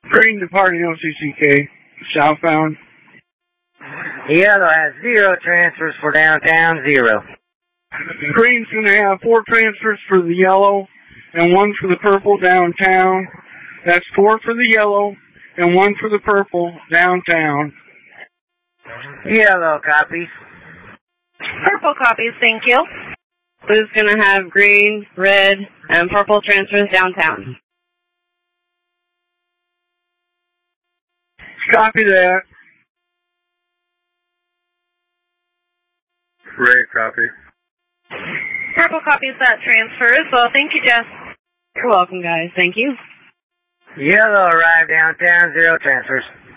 Green departing LCCK, southbound. Yellow has 0 transfers for downtown, 0. Green's going to have 4 transfers for the yellow and 1 for the purple downtown. That's 4 for the yellow and 1 for the purple downtown. Yellow copies. Purple copies, thank you. Blue's going to have green, red, and purple transfers downtown. Copy that. Red copy. Purple copies that transfers. Well, thank you, Jess. You're welcome, guys. Thank you. Yellow arrived downtown, 0 transfers.